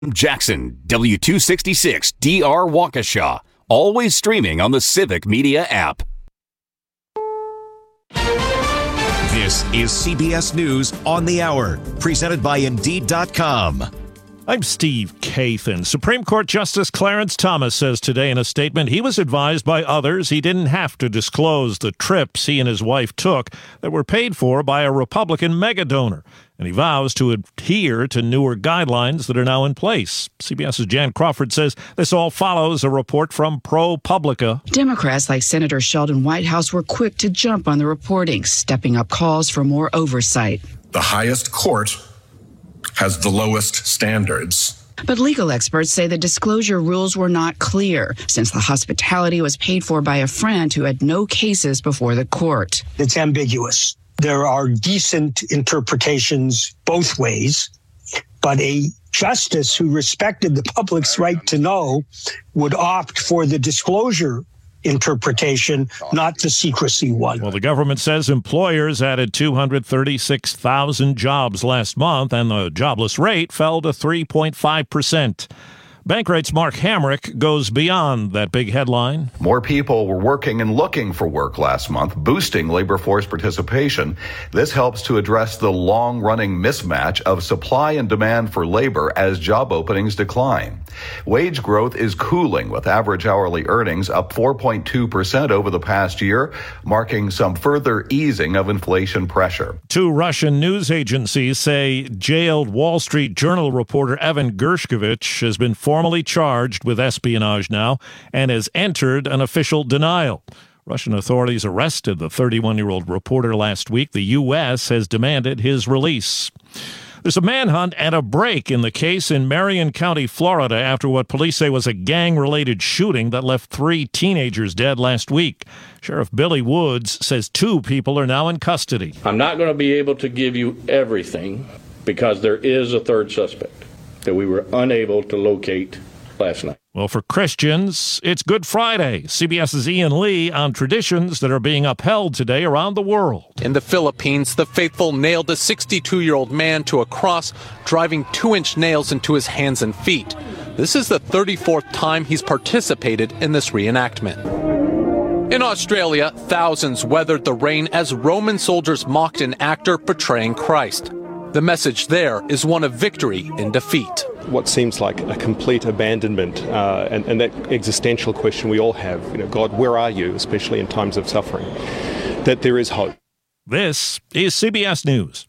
Jackson, W266 DR Waukesha. Always streaming on the Civic Media app. This is CBS News on the Hour, presented by Indeed.com. I'm Steve Kathan. Supreme Court Justice Clarence Thomas says today in a statement he was advised by others he didn't have to disclose the trips he and his wife took that were paid for by a Republican megadonor. And he vows to adhere to newer guidelines that are now in place. CBS's Jan Crawford says this all follows a report from ProPublica. Democrats like Senator Sheldon Whitehouse were quick to jump on the reporting, stepping up calls for more oversight. The highest court has the lowest standards. But legal experts say the disclosure rules were not clear, since the hospitality was paid for by a friend who had no cases before the court. It's ambiguous. There are decent interpretations both ways, but a justice who respected the public's right to know would opt for the disclosure interpretation, not the secrecy one. Well, the government says employers added 236,000 jobs last month, and the jobless rate fell to 3.5%. Bankrate's Mark Hamrick goes beyond that big headline. More people were working and looking for work last month, boosting labor force participation. This helps to address the long-running mismatch of supply and demand for labor as job openings decline. Wage growth is cooling, with average hourly earnings up 4.2% over the past year, marking some further easing of inflation pressure. Two Russian news agencies say jailed Wall Street Journal reporter Evan Gershkovich has been formally charged with espionage now and has entered an official denial. Russian authorities arrested the 31-year-old reporter last week. The U.S. has demanded his release. There's a manhunt and a break in the case in Marion County, Florida, after what police say was a gang-related shooting that left 3 teenagers dead last week. Sheriff Billy Woods says 2 people are now in custody. I'm not going to be able to give you everything because there is a third suspect that we were unable to locate last night. Well, for Christians, it's Good Friday. CBS's Ian Lee on traditions that are being upheld today around the world. In the Philippines, the faithful nailed a 62-year-old man to a cross, driving 2-inch nails into his hands and feet. This is the 34th time he's participated in this reenactment. In Australia, thousands weathered the rain as Roman soldiers mocked an actor portraying Christ. The message there is one of victory in defeat. What seems like a complete abandonment and that existential question we all have, God, where are you, especially in times of suffering, that there is hope. This is CBS News.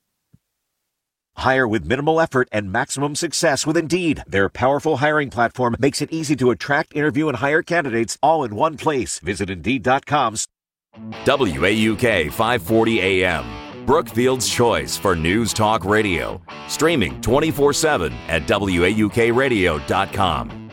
Hire with minimal effort and maximum success with Indeed. Their powerful hiring platform makes it easy to attract, interview, and hire candidates all in one place. Visit Indeed.com. WAUK 540 AM. Brookfield's choice for news talk radio. Streaming 24/7 at WAUKradio.com.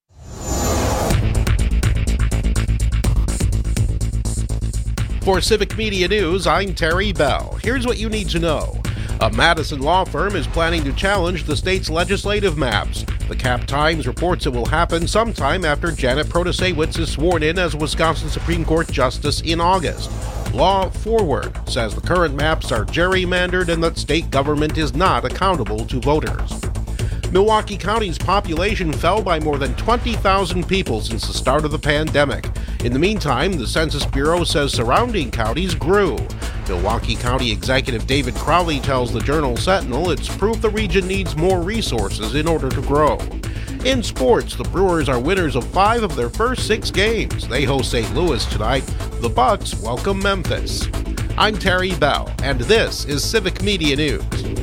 For Civic Media News, I'm Terry Bell. Here's what you need to know. A Madison law firm is planning to challenge the state's legislative maps. The Cap Times reports it will happen sometime after Janet Protasiewicz is sworn in as Wisconsin Supreme Court Justice in August. Law Forward says the current maps are gerrymandered and that state government is not accountable to voters. Milwaukee County's population fell by more than 20,000 people since the start of the pandemic. In the meantime, the Census Bureau says surrounding counties grew. Milwaukee County Executive David Crowley tells the Journal Sentinel it's proof the region needs more resources in order to grow. In sports, the Brewers are winners of 5 of their first 6 games. They host St. Louis tonight. The Bucks welcome Memphis. I'm Terry Bell, and this is Civic Media News.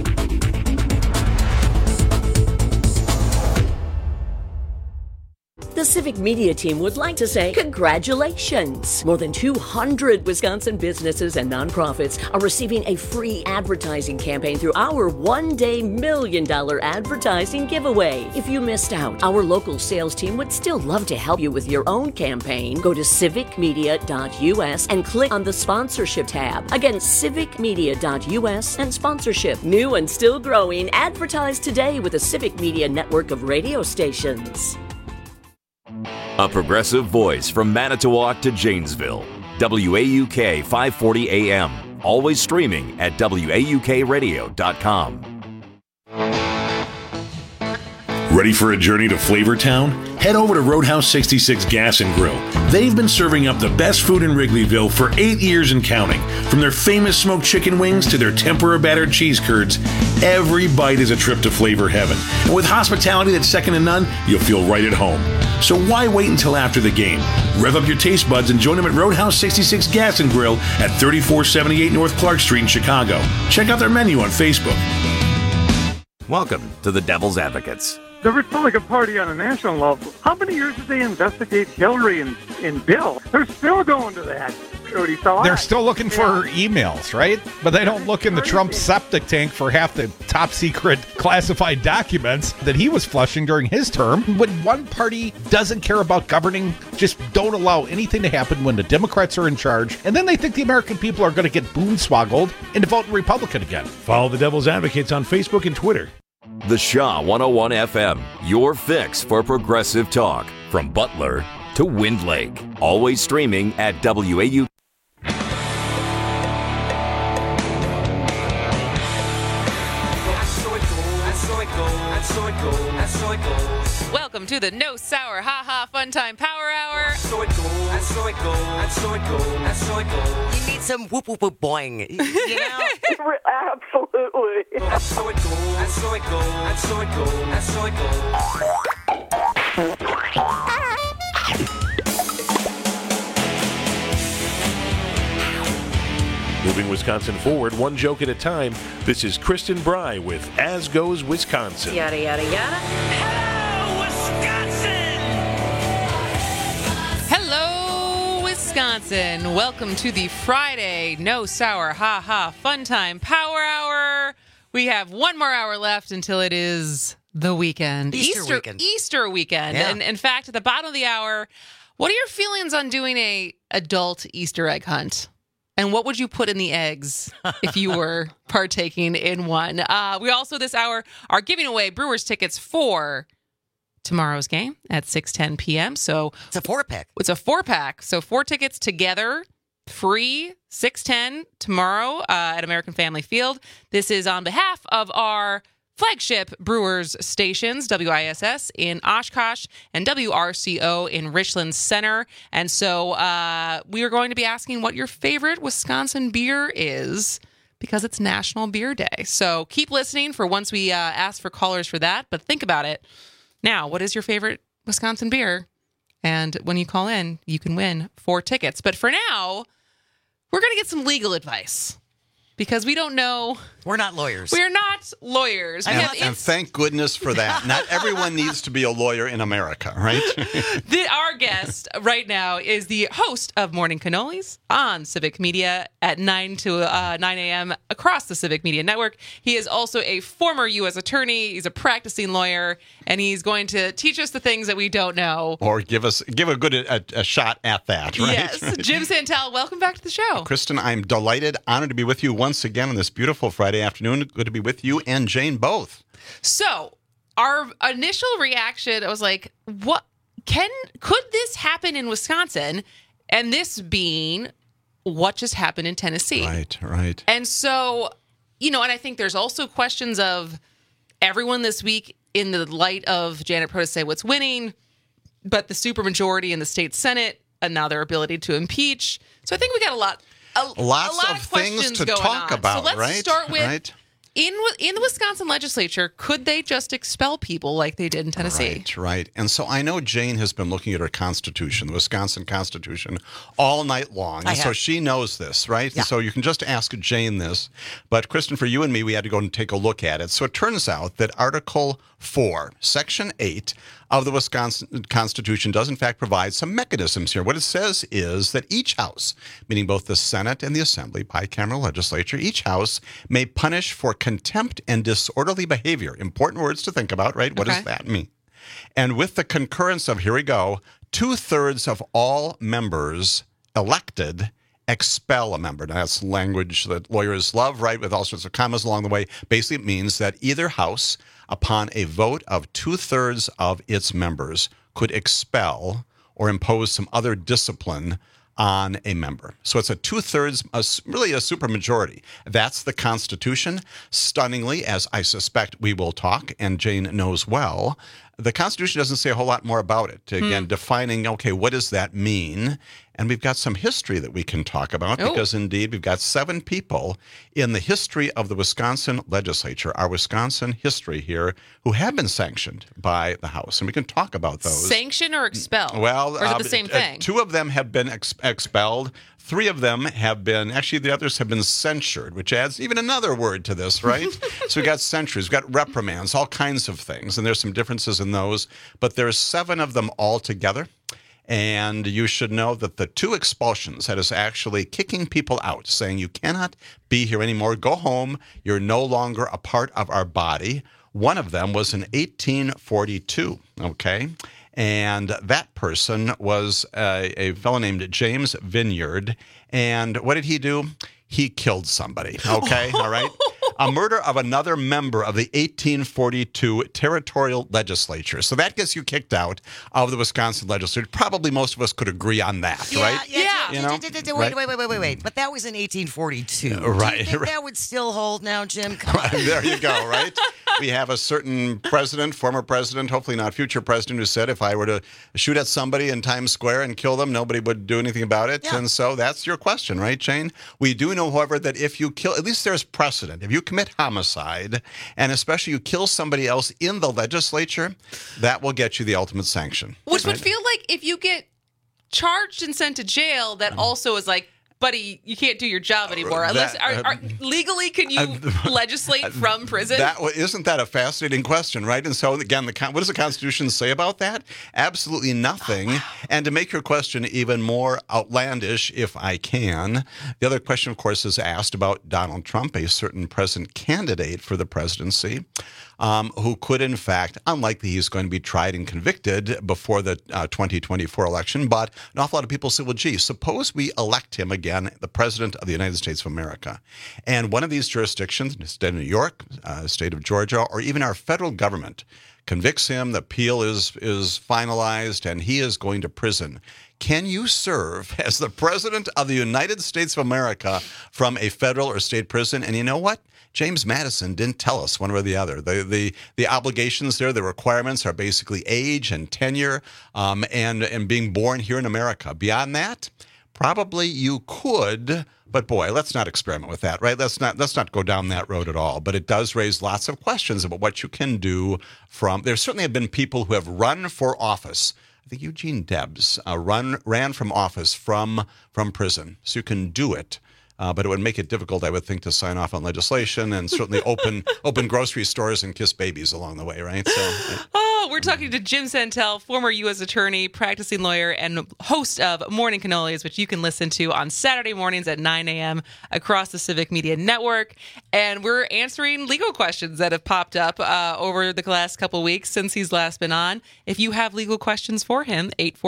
The Civic Media team would like to say congratulations! More than 200 Wisconsin businesses and nonprofits are receiving a free advertising campaign through our one-day $1 million advertising giveaway. If you missed out, our local sales team would still love to help you with your own campaign. Go to civicmedia.us and click on the sponsorship tab. Again, civicmedia.us and sponsorship. New and still growing, advertise today with the Civic Media network of radio stations. A progressive voice from Manitowoc to Janesville. WAUK 540 AM. Always streaming at WAUKradio.com. Ready for a journey to Flavortown? Head over to Roadhouse 66 Gas and Grill. They've been serving up the best food in Wrigleyville for 8 years and counting. From their famous smoked chicken wings to their tempura battered cheese curds, every bite is a trip to flavor heaven. And with hospitality that's second to none, you'll feel right at home. So why wait until after the game? Rev up your taste buds and join them at Roadhouse 66 Gas and Grill at 3478 North Clark Street in Chicago. Check out their menu on Facebook. Welcome to the Devil's Advocates. The Republican Party on a national level, how many years did they investigate Hillary and Bill? They're still going to that. They're still looking for emails, right? But they don't look in the Trump septic tank for half the top secret classified documents that he was flushing during his term. When one party doesn't care about governing, just don't allow anything to happen when the Democrats are in charge, and then they think the American people are going to get boonswoggled into voting Republican again. Follow the Devil's Advocates on Facebook and Twitter. The Shaw 101 FM, your fix for progressive talk. From Butler to Wind Lake. Always streaming at WAU. Welcome to the No Sour Ha Ha Fun Time Power Hour. You need some whoop whoop whoop boing. You know? Absolutely. Moving Wisconsin forward, one joke at a time. This is Kristen Bry with As Goes Wisconsin. Yada, yada, yada. Hello, Wisconsin. Welcome to the Friday No Sour Ha Ha Fun Time Power Hour. We have one more hour left until it is the weekend. Easter weekend. Yeah. And in fact, at the bottom of the hour, what are your feelings on doing a adult Easter egg hunt? And what would you put in the eggs if you were partaking in one? We also, this hour, are giving away Brewers tickets for tomorrow's game at 6:10 p.m. So it's a 4-pack. It's a 4-pack. So 4 tickets together, free, 6:10 tomorrow at American Family Field. This is on behalf of our flagship Brewers stations, WISS in Oshkosh and WRCO in Richland Center. And so we are going to be asking what your favorite Wisconsin beer is, because it's National Beer Day. So keep listening for once we ask for callers for that. But think about it. Now, what is your favorite Wisconsin beer? And when you call in, you can win 4 tickets. But for now, we're going to get some legal advice. Because we don't know. We're not lawyers. We're not lawyers. And thank goodness for that. Not everyone needs to be a lawyer in America, right? Our guest right now is the host of Morning Cannolis on Civic Media at 9 a.m. across the Civic Media Network. He is also a former U.S. attorney. He's a practicing lawyer, and he's going to teach us the things that we don't know. Or give a good shot at that, right? Yes. Jim Santel, welcome back to the show. Kristen, I'm delighted, honored to be with you once again on this beautiful Friday afternoon. Good to be with you and Jane both. So, our initial reaction, I was like, "What could this happen in Wisconsin?" And this being what just happened in Tennessee. Right. And so, and I think there's also questions of everyone this week in the light of Janet Protasiewicz winning, but the supermajority in the state Senate and now their ability to impeach. So I think we got a lot of things to talk about, so let's start with right? In the Wisconsin legislature, could they just expel people like they did in Tennessee? Right. And so I know Jane has been looking at her Constitution, the Wisconsin Constitution, all night long. And so she knows this, right? Yeah. And so you can just ask Jane this. But Kristen, for you and me, we had to go and take a look at it. So it turns out that Article 4, Section 8 of the Wisconsin Constitution does in fact provide some mechanisms here. What it says is that each house, meaning both the Senate and the Assembly, bicameral legislature, each house may punish for contempt and disorderly behavior. Important words to think about, right? What does that mean? And with the concurrence of, here we go, 2/3 of all members elected expel a member. Now, that's language that lawyers love, right, with all sorts of commas along the way. Basically, it means that either house, upon a vote of 2/3 of its members, could expel or impose some other discipline on a member. So it's a 2/3, really a supermajority. That's the Constitution. Stunningly, as I suspect we will talk, and Jane knows well, The Constitution doesn't say a whole lot more about it. Again, defining, okay, what does that mean? And we've got some history that we can talk about because, indeed, we've got 7 people in the history of the Wisconsin legislature, our Wisconsin history here, who have been sanctioned by the House. And we can talk about those. Sanction or expel? Well, or is it the same thing? 2 of them have been expelled. 3 of them have been, actually the others have been censured, which adds even another word to this, right? So we've got censures, we've got reprimands, all kinds of things. And there's some differences in those. But there's 7 of them all together. And you should know that the 2 expulsions, that is actually kicking people out, saying you cannot be here anymore, go home, you're no longer a part of our body. One of them was in 1842, okay? And that person was a fellow named James Vineyard. And what did he do? He killed somebody, okay? All right? A murder of another member of the 1842 territorial legislature. So that gets you kicked out of the Wisconsin legislature. Probably most of us could agree on that, right? Yeah. You know? Wait. But that was in 1842. Right. Do you think that would still hold now, Jim? Come on. There you go, right? We have a certain president, former president, hopefully not future president, who said if I were to shoot at somebody in Times Square and kill them, nobody would do anything about it. Yeah. And so that's your question, right, Jane? We do know, however, that if you kill, at least there's precedent. If you commit homicide, and especially you kill somebody else in the legislature, that will get you the ultimate sanction. Which would feel like if you get charged and sent to jail, that also is like, buddy, you can't do your job anymore. Unless, legally, can you legislate from prison? Isn't that a fascinating question, right? And so, again, what does the Constitution say about that? Absolutely nothing. Oh, wow. And to make your question even more outlandish, if I can, the other question, of course, is asked about Donald Trump, a certain present candidate for the presidency, who could, in fact, unlikely he's going to be tried and convicted before the 2024 election, but an awful lot of people say, well, gee, suppose we elect him again, the President of the United States of America. And one of these jurisdictions, the state of New York, state of Georgia, or even our federal government, convicts him, the appeal is finalized, and he is going to prison. Can you serve as the President of the United States of America from a federal or state prison? And you know what? James Madison didn't tell us one way or the other. The obligations there, the requirements are basically age and tenure and being born here in America. Beyond that, probably you could, but boy, let's not experiment with that, right? Let's not go down that road at all. But it does raise lots of questions about what you can do there certainly have been people who have run for office. I think Eugene Debs ran from office from prison. So you can do it. But it would make it difficult, I would think, to sign off on legislation and certainly open grocery stores and kiss babies along the way, right? So, we're talking to Jim Santel, former U.S. attorney, practicing lawyer, and host of Morning Cannolis, which you can listen to on Saturday mornings at 9 a.m. across the Civic Media Network. And we're answering legal questions that have popped up over the last couple of weeks since he's last been on. If you have legal questions for him,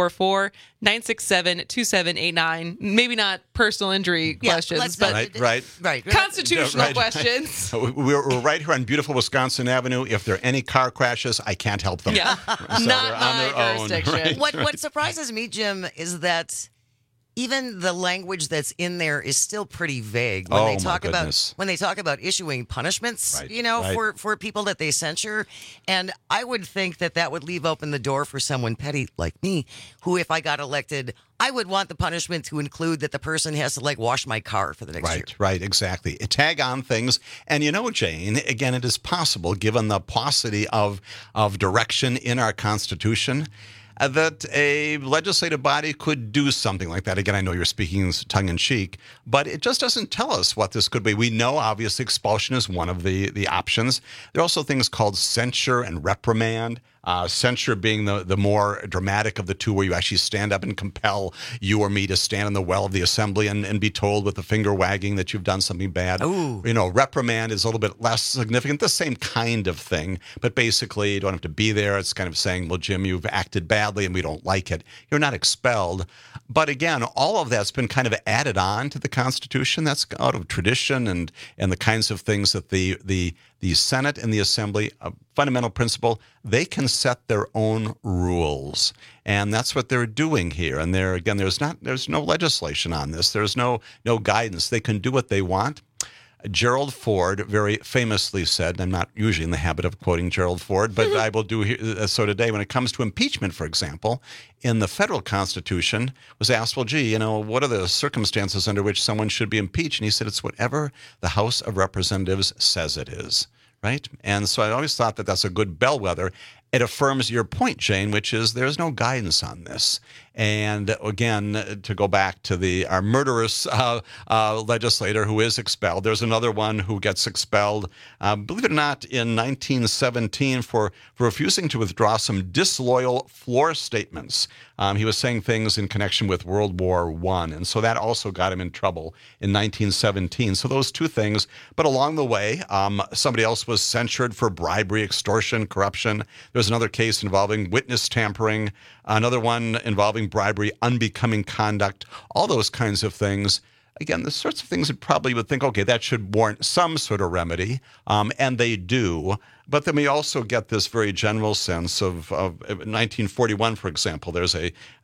844-967-2789. Maybe not personal injury questions, but right. Constitutional questions. We're right here on beautiful Wisconsin Avenue. If there are any car crashes, I can't help them. Yeah, so not my jurisdiction. Right? What surprises me, Jim, is that even the language that's in there is still pretty vague when they talk about issuing punishments, for people that they censure. And I would think that would leave open the door for someone petty like me, who, if I got elected, I would want the punishment to include that the person has to wash my car for the next year. Right, exactly. Tag on things. And Jane, again, it is possible, given the paucity of direction in our Constitution, that a legislative body could do something like that. Again, I know you're speaking tongue-in-cheek, but it just doesn't tell us what this could be. We know, obviously, expulsion is one of the options. There are also things called censure and reprimand. Censure being the more dramatic of the two, where you actually stand up and compel you or me to stand in the well of the assembly and be told with the finger wagging that you've done something bad. Ooh. Reprimand is a little bit less significant, the same kind of thing, but basically you don't have to be there. It's kind of saying, well, Jim, you've acted badly and we don't like it. You're not expelled. But again, all of that's been kind of added on to the Constitution. That's out of tradition and the kinds of things that the Senate and the Assembly, a fundamental principle, they can set their own rules. And that's what they're doing here. And there's no legislation on this. There's no guidance. They can do what they want. Gerald Ford very famously said, and I'm not usually in the habit of quoting Gerald Ford, but I will do so today, when it comes to impeachment, for example, in the federal Constitution, was asked, well, gee, what are the circumstances under which someone should be impeached? And he said, it's whatever the House of Representatives says it is, right? And so I always thought that that's a good bellwether. It affirms your point, Jane, which is there's no guidance on this. And again, to go back to our murderous legislator who is expelled, there's another one who gets expelled, believe it or not, in 1917 for refusing to withdraw some disloyal floor statements. He was saying things in connection with World War I, and so that also got him in trouble in 1917. So those two things. But along the way, somebody else was censured for bribery, extortion, corruption. There's another case involving witness tampering, another one involving bribery, unbecoming conduct, all those kinds of things. Again, the sorts of things that probably would think, okay, that should warrant some sort of remedy, and they do. But then we also get this very general sense of 1941, for example. There's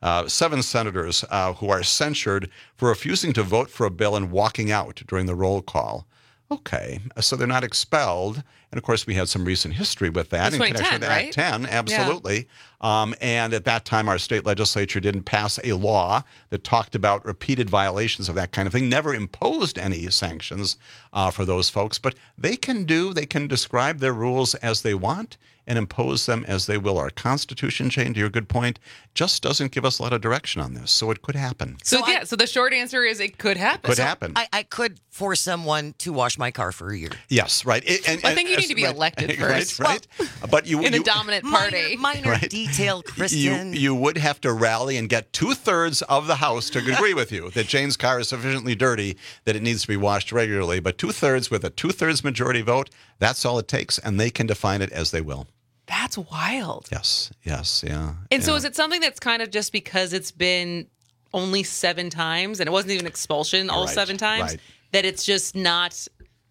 7 senators who are censured for refusing to vote for a bill and walking out during the roll call. Okay, so they're not expelled. And of course, we had some recent history with that in connection with Act 10. Absolutely. Yeah. And at that time, our state legislature didn't pass a law that talked about repeated violations of that kind of thing, never imposed any sanctions for those folks. But they can describe their rules as they want and impose them as they will. Our Constitution, Jane, to your good point, just doesn't give us a lot of direction on this. So it could happen. So the short answer is it could happen. Could happen. I could force someone to wash my car for a year. Yes, right. I think you need to be elected first. Right. But you in the dominant party. Minor detail, Kristen. You would have to rally and get 2/3 of the House to agree with you that Jane's car is sufficiently dirty that it needs to be washed regularly. But 2/3 with a 2/3 majority vote, that's all it takes, and they can define it as they will. That's wild. Yes, yeah. And so is it something that's kind of just because it's been only 7 times, and it wasn't even expulsion all 7 times, that it's just not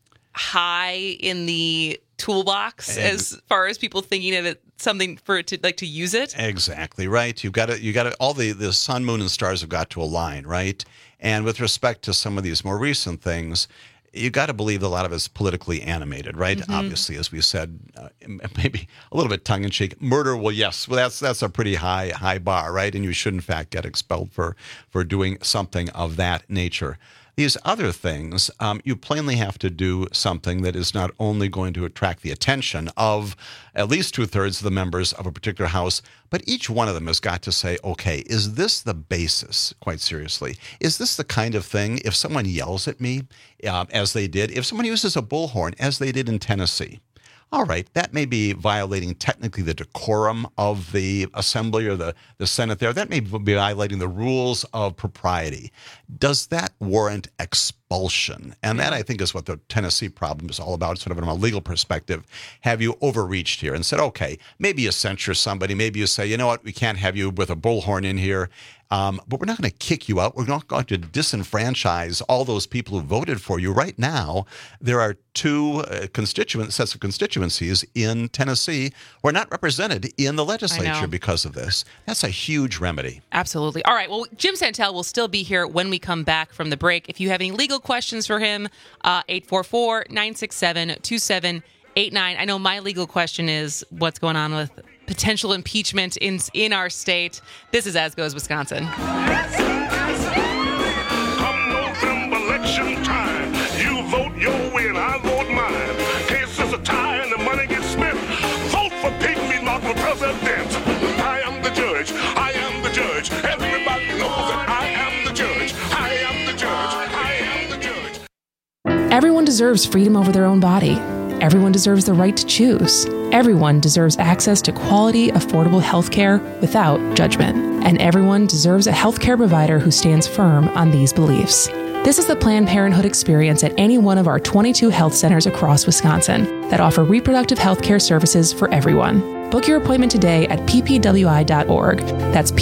high in the toolbox as far as people thinking of it, something for it to use it? Exactly right. You got to all the sun, moon, and stars have got to align, right? And with respect to some of these more recent things, you got to believe a lot of it's politically animated, right? Mm-hmm. Obviously, as we said, maybe a little bit tongue-in-cheek. Murder, that's a pretty high bar, right? And you should, in fact, get expelled for doing something of that nature. These other things, you plainly have to do something that is not only going to attract the attention of at least 2/3 of the members of a particular House, but each one of them has got to say, okay, is this the basis, quite seriously? Is this the kind of thing, if someone yells at me, as they did, if someone uses a bullhorn, as they did in Tennessee, all right, that may be violating technically the decorum of the assembly or the Senate there. That may be violating the rules of propriety. Does that warrant expulsion? And that, I think, is what the Tennessee problem is all about, sort of from a legal perspective. Have you overreached here and said, okay, maybe you censure somebody. Maybe you say, you know what, we can't have you with a bullhorn in here. But we're not going to kick you out. We're not going to disenfranchise all those people who voted for you. Right now, there are 2 sets of constituencies in Tennessee who are not represented in the legislature because of this. That's a huge remedy. Absolutely. All right. Well, Jim Santel will still be here when we come back from the break. If you have any legal questions for him, 844-967-2789. I know my legal question is what's going on with potential impeachment in our state. This is As Goes Wisconsin. Come November election time, you vote your way and I vote mine. Case is a tie and the money gets spent. Vote for Pygmy Mock for president. I am the judge. I am the judge. Everybody knows that I am the judge. I am the judge. I am the judge. Everyone deserves freedom over their own body. Everyone deserves the right to choose. Everyone deserves access to quality, affordable health care without judgment. And everyone deserves a health care provider who stands firm on these beliefs. This is the Planned Parenthood experience at any one of our 22 health centers across Wisconsin that offer reproductive health care services for everyone. Book your appointment today at ppwi.org. That's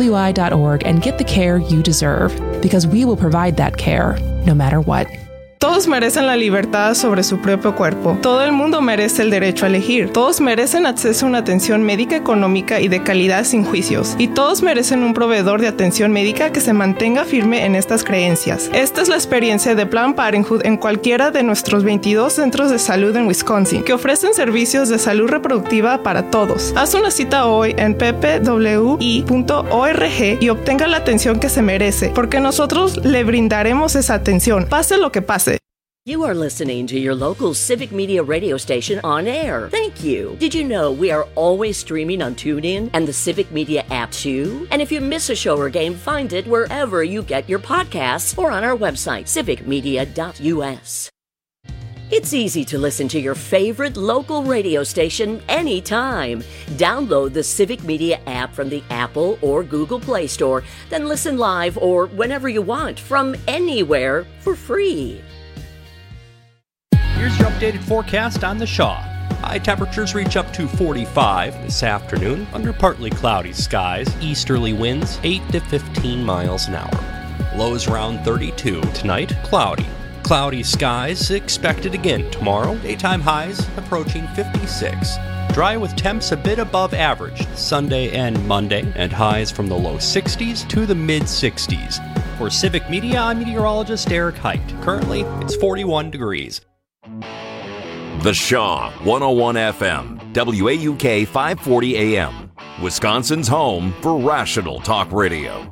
ppwi.org and get the care you deserve, because we will provide that care no matter what. Those Todos merecen la libertad sobre su propio cuerpo. Todo el mundo merece el derecho a elegir. Todos merecen acceso a una atención médica económica y de calidad sin juicios. Y todos merecen un proveedor de atención médica que se mantenga firme en estas creencias. Esta es la experiencia de Planned Parenthood en cualquiera de nuestros 22 centros de salud en Wisconsin, que ofrecen servicios de salud reproductiva para todos. Haz una cita hoy en ppwi.org y obtenga la atención que se merece, porque nosotros le brindaremos esa atención, pase lo que pase. You are listening to your local Civic Media radio station on air. Thank you. Did you know we are always streaming on TuneIn and the Civic Media app too? And if you miss a show or game, find it wherever you get your podcasts or on our website, civicmedia.us. It's easy to listen to your favorite local radio station anytime. Download the Civic Media app from the Apple or Google Play Store, then listen live or whenever you want from anywhere for free. Here's your updated forecast on the Shaw. High temperatures reach up to 45 this afternoon under partly cloudy skies, easterly winds 8 to 15 miles an hour. Lows around 32 tonight, cloudy. Cloudy skies expected again tomorrow, daytime highs approaching 56. Dry with temps a bit above average Sunday and Monday, and highs from the low 60s to the mid 60s. For Civic Media, I'm meteorologist Eric Height. Currently, it's 41 degrees. The Shaw 101 FM, WAUK 540 AM, Wisconsin's home for rational talk radio.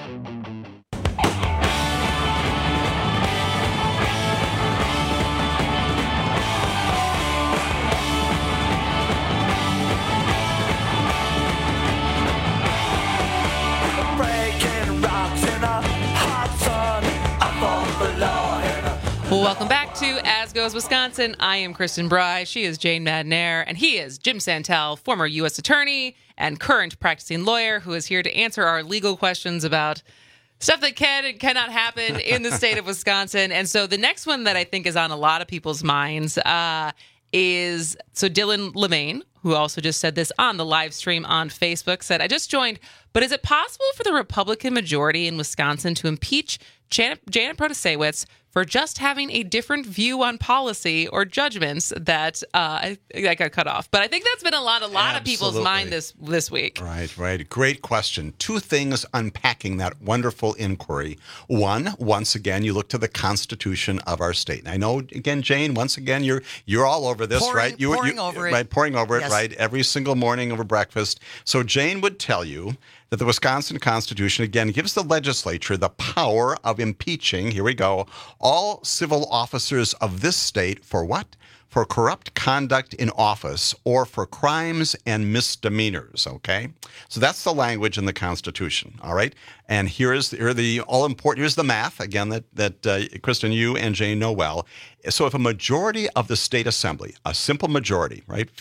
Welcome back to As Goes Wisconsin. I am Kristen Bry. She is Jane Madnair. And he is Jim Santel, former U.S. attorney and current practicing lawyer who is here to answer our legal questions about stuff that can and cannot happen in the state of Wisconsin. And so the next one that I think is on a lot of people's minds is Dylan Lemaine, who also just said this on the live stream on Facebook, said, I just joined, but is it possible for the Republican majority in Wisconsin to impeach Janet Protasewicz for just having a different view on policy or judgments that got cut off? But I think that's been a lot of people's mind this week. Right. Great question. Two things unpacking that wonderful inquiry. One, once again, you look to the Constitution of our state. And I know, again, Jane, once again, you're all over this, right? Pouring over it. Right, pouring over Yes. it, right? Every single morning over breakfast. So Jane would tell you that the Wisconsin Constitution, again, gives the legislature the power of impeaching, here we go, all civil officers of this state for what? For corrupt conduct in office or for crimes and misdemeanors, okay? So that's the language in the Constitution, all right? And here's the math, again, that Kristen, you and Jane know well. So if a majority of the state assembly, a simple majority, right,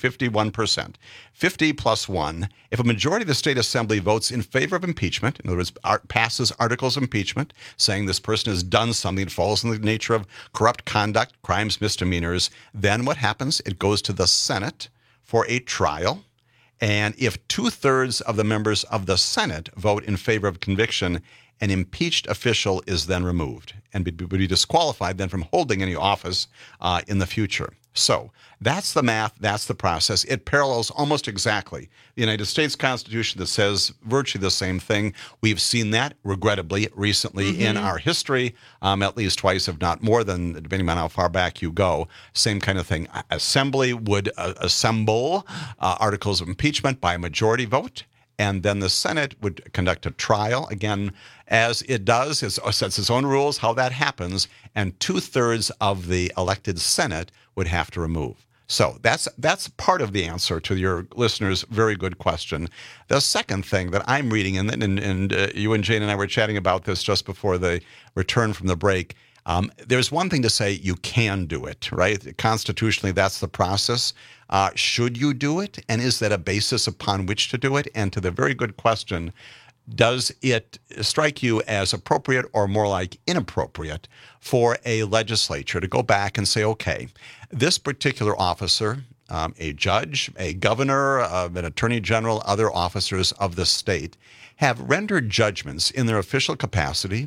51%, 50 plus 1, if a majority of the state assembly votes in favor of impeachment, in other words, passes articles of impeachment, saying this person has done something that falls in the nature of corrupt conduct, crimes, misdemeanors, then what happens? It goes to the Senate for a trial. And if 2/3 of the members of the Senate vote in favor of conviction, an impeached official is then removed and would be disqualified then from holding any office in the future. So that's the math. That's the process. It parallels almost exactly the United States Constitution that says virtually the same thing. We've seen that, regrettably, recently in our history, at least twice, if not more than, depending on how far back you go. Same kind of thing. Assembly would assemble articles of impeachment by a majority vote. And then the Senate would conduct a trial, again, as it does, it sets its own rules, how that happens, and 2/3 of the elected Senate would have to remove. So that's part of the answer to your listener's very good question. The second thing that I'm reading, and you and Jane and I were chatting about this just before the return from the break, there's one thing to say you can do it, right? Constitutionally, that's the process. Should you do it? And is that a basis upon which to do it? And to the very good question, does it strike you as appropriate or more like inappropriate for a legislature to go back and say, okay, this particular officer, a judge, a governor, an attorney general, other officers of the state have rendered judgments in their official capacity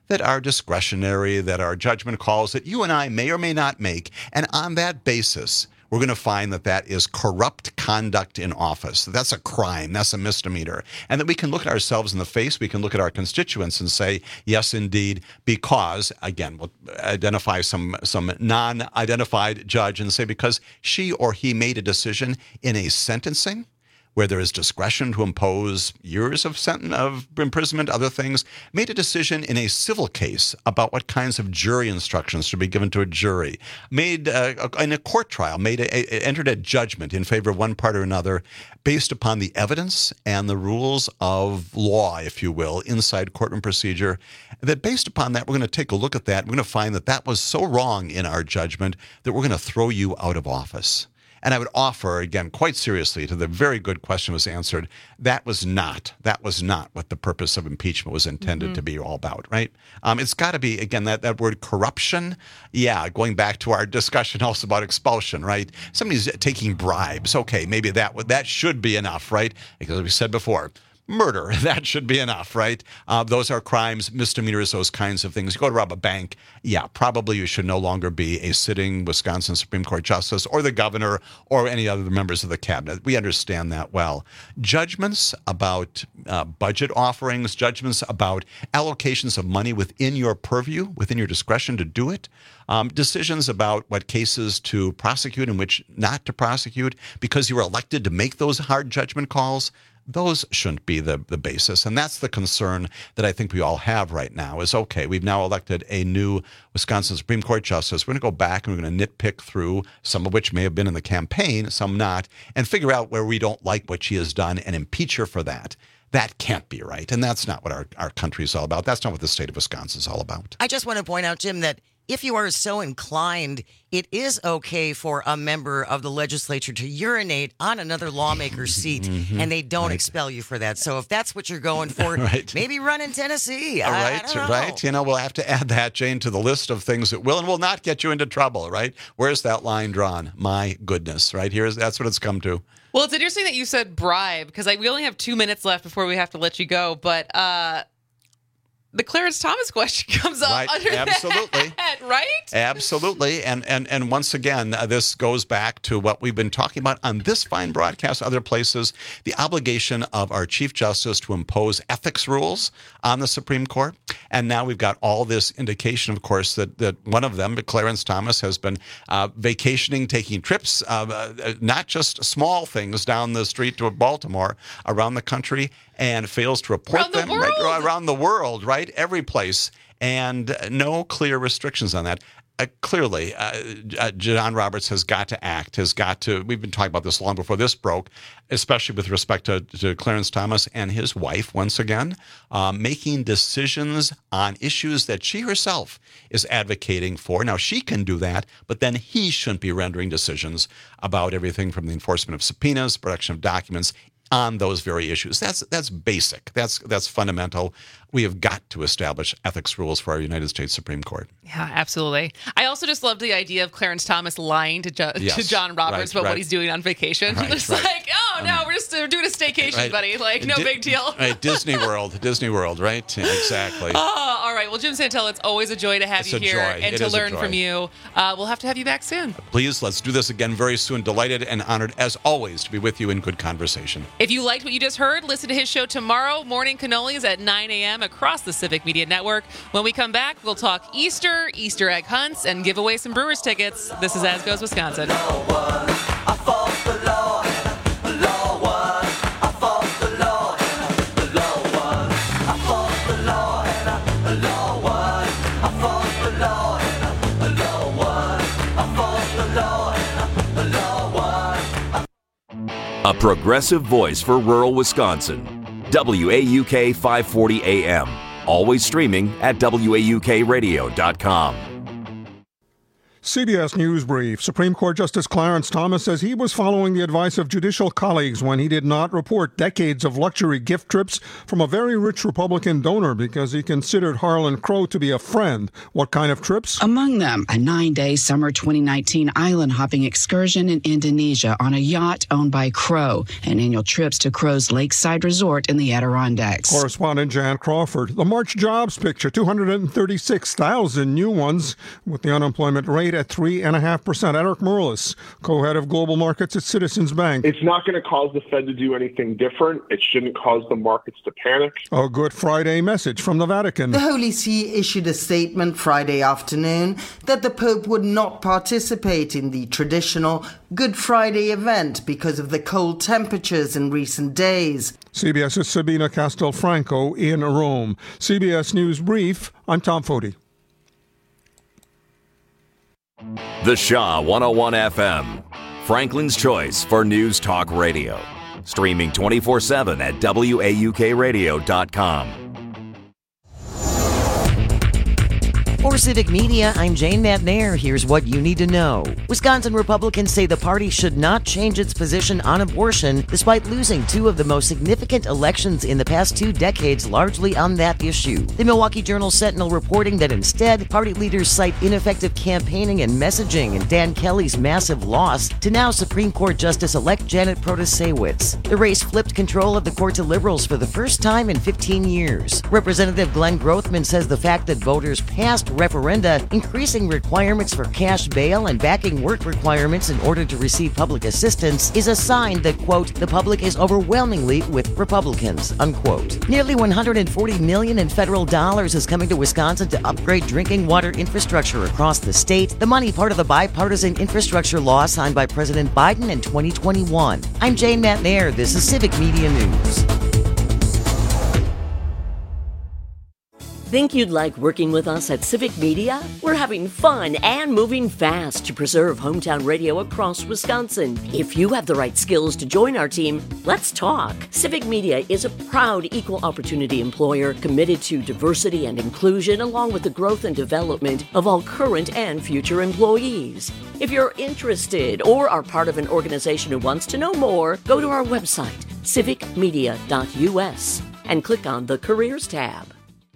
that are discretionary, that are judgment calls that you and I may or may not make. And on that basis, we're going to find that that is corrupt conduct in office. That's a crime. That's a misdemeanor. And that we can look at ourselves in the face. We can look at our constituents and say, yes, indeed, because, again, we'll identify some non-identified judge and say because she or he made a decision in a sentencing where there is discretion to impose years of imprisonment, other things, made a decision in a civil case about what kinds of jury instructions should be given to a jury, made in a court trial, entered a judgment in favor of one part or another based upon the evidence and the rules of law, if you will, inside courtroom procedure, that based upon that, we're going to take a look at that. We're going to find that that was so wrong in our judgment that we're going to throw you out of office. And I would offer, again, quite seriously, to the very good question was answered, that was not what the purpose of impeachment was intended to be all about, right? It's got to be, again, that word corruption. Yeah, going back to our discussion also about expulsion, right? Somebody's taking bribes. Okay, maybe that should be enough, right? Because as we said before, murder, that should be enough, right? Those are crimes, misdemeanors, those kinds of things. You go to rob a bank, yeah, probably you should no longer be a sitting Wisconsin Supreme Court justice or the governor or any other members of the cabinet. We understand that well. Judgments about budget offerings, judgments about allocations of money within your purview, within your discretion to do it, decisions about what cases to prosecute and which not to prosecute because you were elected to make those hard judgment calls, those shouldn't be the basis. And that's the concern that I think we all have right now is, okay, we've now elected a new Wisconsin Supreme Court justice. We're going to go back and we're going to nitpick through, some of which may have been in the campaign, some not, and figure out where we don't like what she has done and impeach her for that. That can't be right. And that's not what our country is all about. That's not what the state of Wisconsin is all about. I just want to point out, Jim, that if you are so inclined, it is okay for a member of the legislature to urinate on another lawmaker's seat, and they don't expel you for that. So if that's what you're going for, maybe run in Tennessee. I don't know. Right. You know, we'll have to add that, Jane, to the list of things that will and will not get you into trouble, right? Where's that line drawn? My goodness, right? That's what it's come to. Well, it's interesting that you said bribe, because we only have 2 minutes left before we have to let you go, but the Clarence Thomas question comes up under that, right? Absolutely. And once again, this goes back to what we've been talking about on this fine broadcast, other places, the obligation of our Chief Justice to impose ethics rules on the Supreme Court. And now we've got all this indication, of course, that one of them, Clarence Thomas, has been vacationing, taking trips, not just small things down the street to Baltimore, around the country, and fails to report them around the world, right? Every place, and no clear restrictions on that. Clearly, John Roberts has got to act, we've been talking about this long before this broke, especially with respect to Clarence Thomas and his wife, once again, making decisions on issues that she herself is advocating for. Now, she can do that, but then he shouldn't be rendering decisions about everything from the enforcement of subpoenas, production of documents, on those very issues. That's basic. That's fundamental. We have got to establish ethics rules for our United States Supreme Court. Yeah, absolutely. I also just love the idea of Clarence Thomas lying to John Roberts about what he's doing on vacation. It's like, oh, no, we're doing a staycation, buddy. Like, no big deal. Right, Disney World, right? Yeah, exactly. Oh, all right. Well, Jim Santel, it's always a joy to have you here and to learn from you. We'll have to have you back soon. Please, let's do this again very soon. Delighted and honored, as always, to be with you in good conversation. If you liked what you just heard, listen to his show tomorrow, Morning Cannolis at 9 a.m. across the Civic Media Network. When we come back, we'll talk Easter egg hunts, and give away some Brewers tickets. This is As Goes Wisconsin. A progressive voice for rural Wisconsin. WAUK 540 AM. Always streaming at WAUKradio.com. CBS News Brief. Supreme Court Justice Clarence Thomas says he was following the advice of judicial colleagues when he did not report decades of luxury gift trips from a very rich Republican donor because he considered Harlan Crow to be a friend. What kind of trips? Among them, a 9-day summer 2019 island-hopping excursion in Indonesia on a yacht owned by Crow, and annual trips to Crow's lakeside resort in the Adirondacks. Correspondent Jan Crawford. The March jobs picture, 236,000 new ones, with the unemployment rate at 3.5%. Eric Morales, co-head of global markets at Citizens Bank. It's not going to cause the Fed to do anything different. It shouldn't cause the markets to panic. A Good Friday message from the Vatican. The Holy See issued a statement Friday afternoon that the Pope would not participate in the traditional Good Friday event because of the cold temperatures in recent days. CBS's Sabina Castelfranco in Rome. CBS News Brief, I'm Tom Foti. The Shaw 101 FM, Franklin's choice for news talk radio. Streaming 24/7 at WAUKradio.com. For Civic Media, I'm Jane Matnair. Here's what you need to know. Wisconsin Republicans say the party should not change its position on abortion despite losing two of the most significant elections in the past 2 decades largely on that issue. The Milwaukee Journal-Sentinel reporting that instead, party leaders cite ineffective campaigning and messaging and Dan Kelly's massive loss to now Supreme Court Justice-elect Janet Protasewicz. The race flipped control of the court to liberals for the first time in 15 years. Representative Glenn Grothman says the fact that voters passed referenda increasing requirements for cash bail and backing work requirements in order to receive public assistance is a sign that, quote, the public is overwhelmingly with Republicans, unquote. Nearly $140 million in federal dollars is coming to Wisconsin to upgrade drinking water infrastructure across the state, the money part of the bipartisan infrastructure law signed by President Biden in 2021. I'm Jane Matnair. This is Civic Media News. Think you'd like working with us at Civic Media? We're having fun and moving fast to preserve hometown radio across Wisconsin. If you have the right skills to join our team, let's talk. Civic Media is a proud equal opportunity employer committed to diversity and inclusion along with the growth and development of all current and future employees. If you're interested or are part of an organization who wants to know more, go to our website, civicmedia.us, and click on the Careers tab.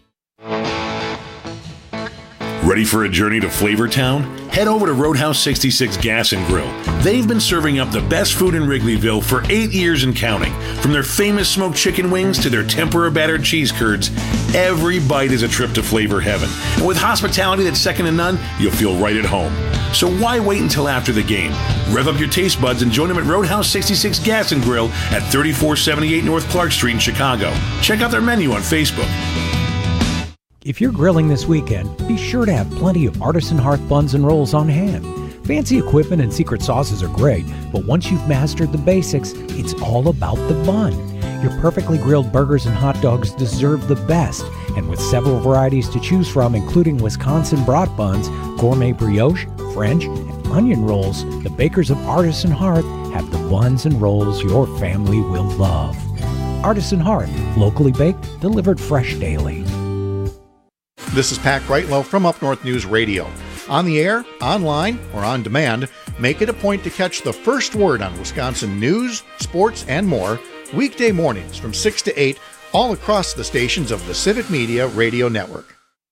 Ready for a journey to Flavortown? Head over to Roadhouse 66 Gas and Grill. They've been serving up the best food in Wrigleyville for 8 years and counting. From their famous smoked chicken wings to their tempura battered cheese curds, every bite is a trip to flavor heaven. And with hospitality that's second to none, you'll feel right at home. So why wait until after the game? Rev up your taste buds and join them at Roadhouse 66 Gas and Grill at 3478 North Clark Street in Chicago. Check out their menu on Facebook. If you're grilling this weekend, be sure to have plenty of Artisan Hearth buns and rolls on hand. Fancy equipment and secret sauces are great, but once you've mastered the basics, it's all about the bun. Your perfectly grilled burgers and hot dogs deserve the best, and with several varieties to choose from, including Wisconsin brat buns, gourmet brioche, French, and onion rolls, the bakers of Artisan Hearth have the buns and rolls your family will love. Artisan Hearth, locally baked, delivered fresh daily. This is Pat Greitlow from Up North News Radio. On the air, online, or on demand, make it a point to catch the first word on Wisconsin news, sports, and more weekday mornings from 6 to 8 all across the stations of the Civic Media Radio Network.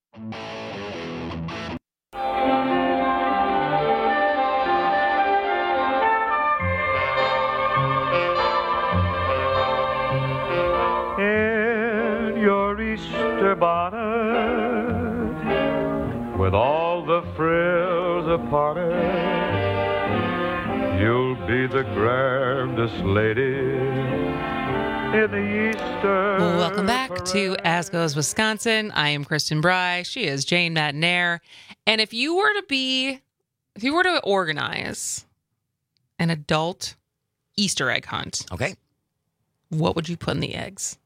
In your Easter bonnet, with all the frills upon it, you'll be the grandest lady in the Easter. Welcome back to As Goes Wisconsin. I am Kristen Bry. She is Jane Matnair. And if you were to organize an adult Easter egg hunt, okay, what would you put in the eggs?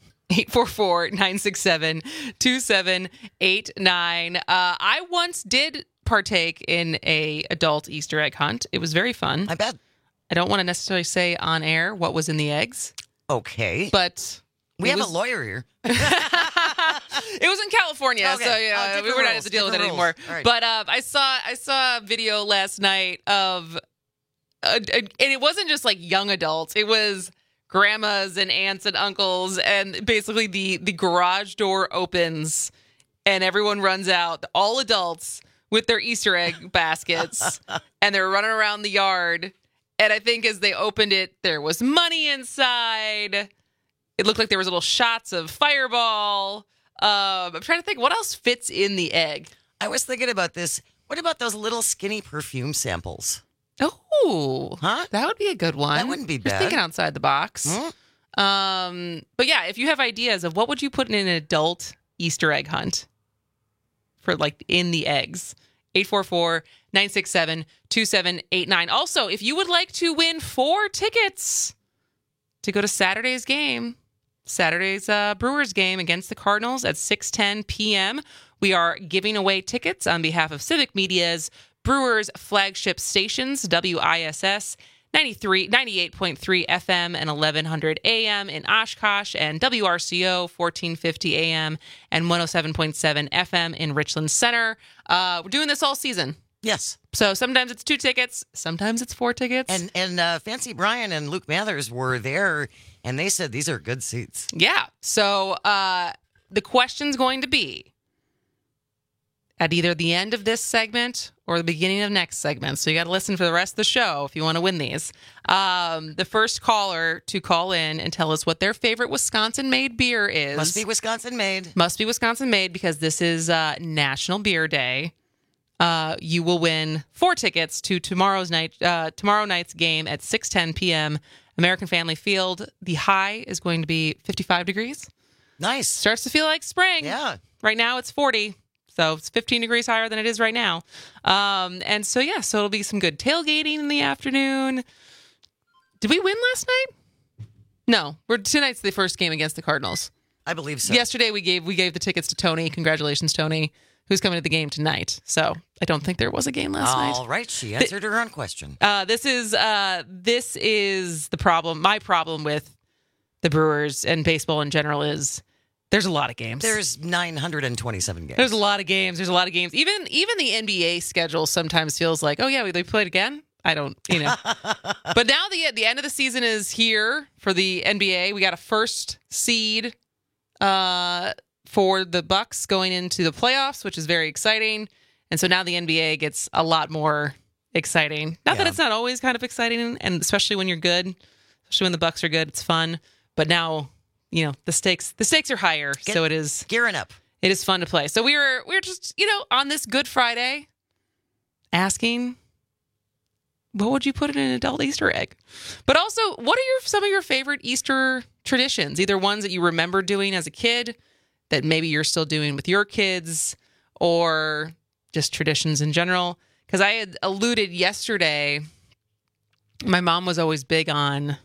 844-967-2789. I once did partake in a adult Easter egg hunt. It was very fun. I bet. I don't want to necessarily say on air what was in the eggs. Okay. But we have a lawyer here. It was in California, Okay. so yeah, we were not have to deal with it anymore. Right. But I saw a video last night of, and it wasn't just like young adults. It was grandmas and aunts and uncles, and basically the garage door opens, and everyone runs out. All adults with their Easter egg baskets, and they're running around the yard. And I think as they opened it, there was money inside. It looked like there was little shots of Fireball. I'm trying to think what else fits in the egg. I was thinking about this. What about those little skinny perfume samples? Oh, huh? That would be a good one. That wouldn't be You're bad. thinking outside the box. But yeah, if you have ideas of what would you put in an adult Easter egg hunt for like in the eggs, 844-967-2789. Also, if you would like to win 4 tickets to go to Saturday's game, Saturday's Brewers game against the Cardinals at 6:10 p.m., we are giving away tickets on behalf of Civic Media's Brewers flagship stations, WISS 98.3 FM and 1100 AM in Oshkosh, and WRCO 1450 AM and 107.7 FM in Richland Center. We're doing this all season. Yes. So sometimes it's 2 tickets, sometimes it's 4 tickets. And Fancy Brian and Luke Mathers were there, and they said these are good seats. Yeah. So the question's going to be at either the end of this segment or the beginning of next segment. So you got to listen for the rest of the show if you want to win these. The first caller to call in and tell us what their favorite Wisconsin-made beer is. Must be Wisconsin-made. Must be Wisconsin-made because this is National Beer Day. You will win 4 tickets to tomorrow night's game at 6:10 p.m. American Family Field. The high is going to be 55 degrees. Nice. Starts to feel like spring. Yeah. Right now it's 40. So it's 15 degrees higher than it is right now. And so, yeah, so it'll be some good tailgating in the afternoon. Did we win last night? No. Tonight's the first game against the Cardinals. I believe so. Yesterday we gave the tickets to Tony. Congratulations, Tony, who's coming to the game tonight. So I don't think there was a game last night. All right. She answered her own question. This is the problem. My problem with the Brewers and baseball in general is there's a lot of games. There's 927 games. There's a lot of games. Even the NBA schedule sometimes feels like, oh yeah, they played again. I don't, But now the end of the season is here for the NBA. We got a first seed for the Bucks going into the playoffs, which is very exciting. And so now the NBA gets a lot more exciting. Not that it's not always kind of exciting, and especially when you're good, especially when the Bucks are good, it's fun. But now, the stakes are higher, so it is gearing up. It is fun to play. So we're just, on this Good Friday asking, what would you put in an adult Easter egg? But also, what are some of your favorite Easter traditions? Either ones that you remember doing as a kid that maybe you're still doing with your kids, or just traditions in general. Because I had alluded yesterday, my mom was always big on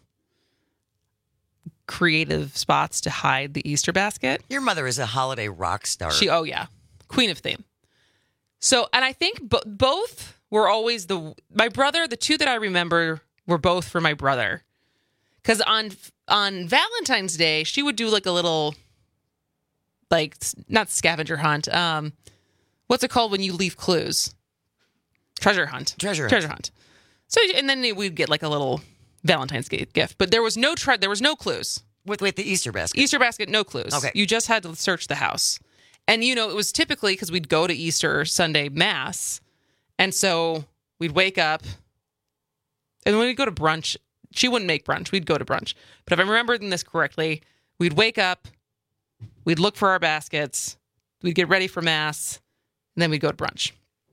creative spots to hide the Easter basket. Your mother is a holiday rock star. Queen of theme. So, and I think both were always my brother, the 2 that I remember were both for my brother. Because on Valentine's Day, she would do like a little, like, not scavenger hunt. What's it called when you leave clues? Treasure hunt. Treasure hunt. So, and then we'd get like a little Valentine's gift, but there was no clues with the Easter basket. Easter basket, no clues. Okay, you just had to search the house, and it was typically because we'd go to Easter Sunday Mass, and so we'd wake up, and when we'd go to brunch, she wouldn't make brunch. We'd go to brunch, but if I'm remembering this correctly, we'd wake up, we'd look for our baskets, we'd get ready for Mass, and then we'd go to brunch.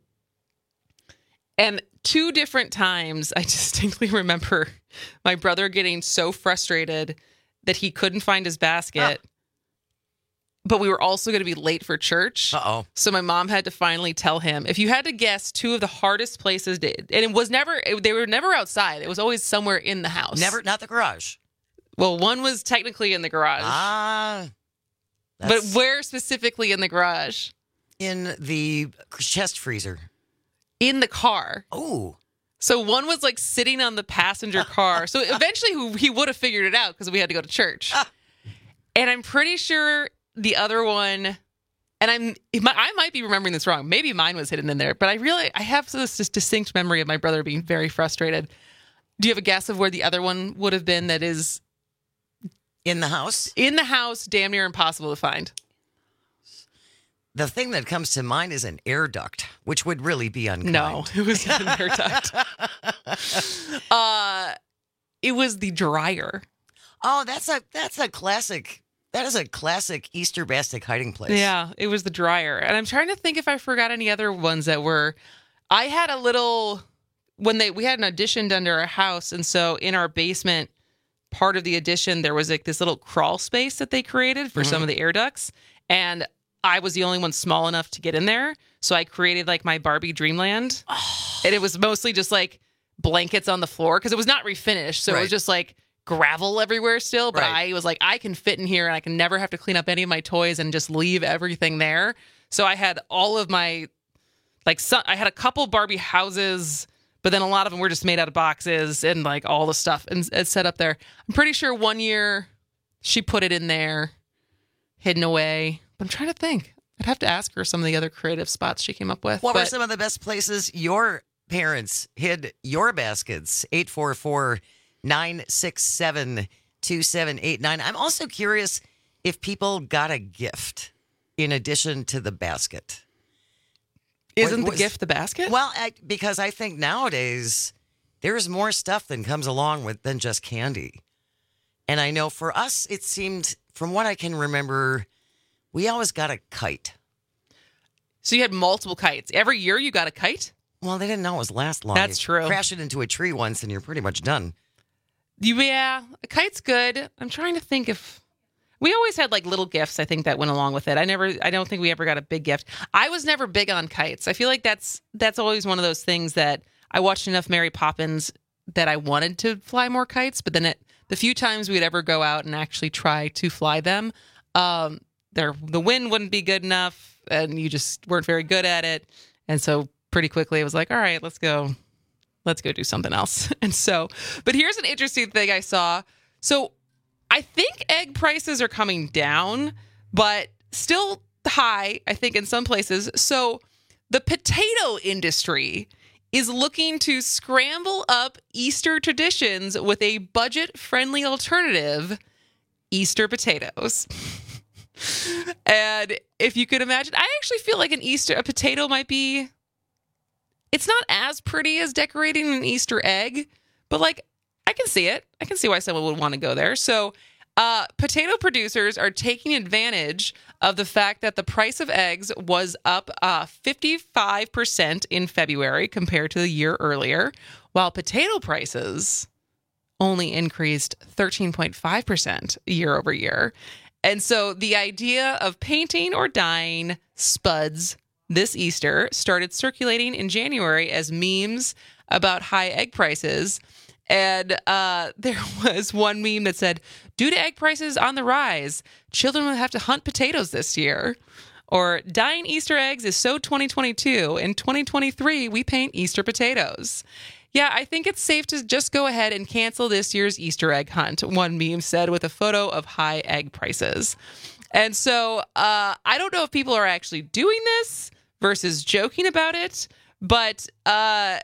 And 2 different times, I distinctly remember my brother getting so frustrated that he couldn't find his basket, but we were also going to be late for church. Uh-oh. So my mom had to finally tell him, if you had to guess 2 of the hardest places, and they were never outside. It was always somewhere in the house. Not the garage. Well, one was technically in the garage. But where specifically in the garage? In the chest freezer. In the car. Oh. So one was like sitting on the passenger car. So eventually he would have figured it out because we had to go to church. And I'm pretty sure the other one And I might be remembering this wrong. Maybe mine was hidden in there, but I have this distinct memory of my brother being very frustrated. Do you have a guess of where the other one would have been that is in the house? In the house, damn near impossible to find. The thing that comes to mind is an air duct, which would really be unkind. No, it was not an air duct. It was the dryer. Oh, that's a classic. That is a classic Easter basket hiding place. Yeah, it was the dryer. And I'm trying to think if I forgot any other ones that were. I had a little we had an addition done to our house, and so in our basement, part of the addition there was like this little crawl space that they created for some of the air ducts, and I was the only one small enough to get in there, so I created like my Barbie Dreamland, and it was mostly just like blankets on the floor because it was not refinished, so it was just like gravel everywhere still. But I was like, I can fit in here, and I can never have to clean up any of my toys and just leave everything there. So I had all of my I had a couple Barbie houses, but then a lot of them were just made out of boxes and like all the stuff and set up there. I'm pretty sure one year she put it in there, hidden away. I'm trying to think. I'd have to ask her some of the other creative spots she came up with. What were some of the best places your parents hid your baskets? 844-967-2789. I'm also curious if people got a gift in addition to the basket. Isn't the gift the basket? Well, because I think nowadays there's more stuff that comes along with than just candy. And I know for us, it seemed, from what I can remember, we always got a kite. So you had multiple kites. Every year you got a kite? Well, they didn't always last long. That's true. Crash it into a tree once and you're pretty much done. Yeah, a kite's good. I'm trying to think if... We always had like little gifts, I think, that went along with it. I don't think we ever got a big gift. I was never big on kites. I feel like that's always one of those things that I watched enough Mary Poppins that I wanted to fly more kites, but then the few times we'd ever go out and actually try to fly them, the wind wouldn't be good enough, and you just weren't very good at it. And so pretty quickly it was like, all right, let's go do something else. And so, but here's an interesting thing I saw. So I think egg prices are coming down, but still high, I think, in some places. So the potato industry is looking to scramble up Easter traditions with a budget-friendly alternative, Easter potatoes. And if you could imagine, I actually feel like a potato might be, it's not as pretty as decorating an Easter egg, but like, I can see it. I can see why someone would want to go there. So potato producers are taking advantage of the fact that the price of eggs was up 55% in February compared to the year earlier, while potato prices only increased 13.5% year over year. And so the idea of painting or dyeing spuds this Easter started circulating in January as memes about high egg prices. And there was one meme that said, due to egg prices on the rise, children will have to hunt potatoes this year. Or dyeing Easter eggs is so 2022. In 2023, we paint Easter potatoes. Yeah, I think it's safe to just go ahead and cancel this year's Easter egg hunt, one meme said, with a photo of high egg prices. And so I don't know if people are actually doing this versus joking about it, but at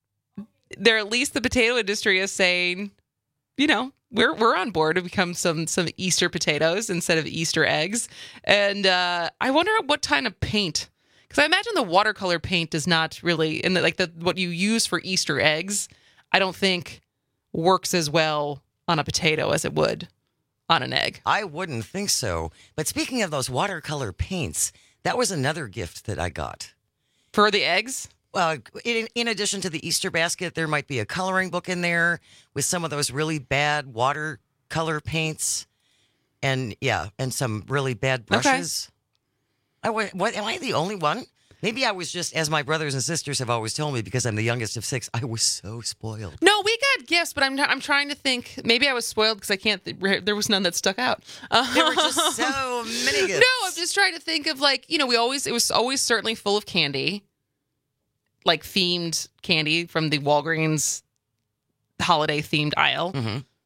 least the potato industry is saying, we're on board to become some Easter potatoes instead of Easter eggs. And I wonder what kind of paint, because I imagine the watercolor paint does not really, what you use for Easter eggs, I don't think works as well on a potato as it would on an egg. I wouldn't think so. But speaking of those watercolor paints, that was another gift that I got. For the eggs? Well, in addition to the Easter basket, there might be a coloring book in there with some of those really bad watercolor paints, and some really bad brushes. Okay. Am I the only one? Maybe I was just, as my brothers and sisters have always told me, because I'm the youngest of 6, I was so spoiled. No, we got gifts, but I'm trying to think. Maybe I was spoiled because I can't. There was none that stuck out. There were just so many gifts. No, I'm just trying to think of it was always certainly full of candy, like themed candy from the Walgreens holiday themed aisle. Mm-hmm.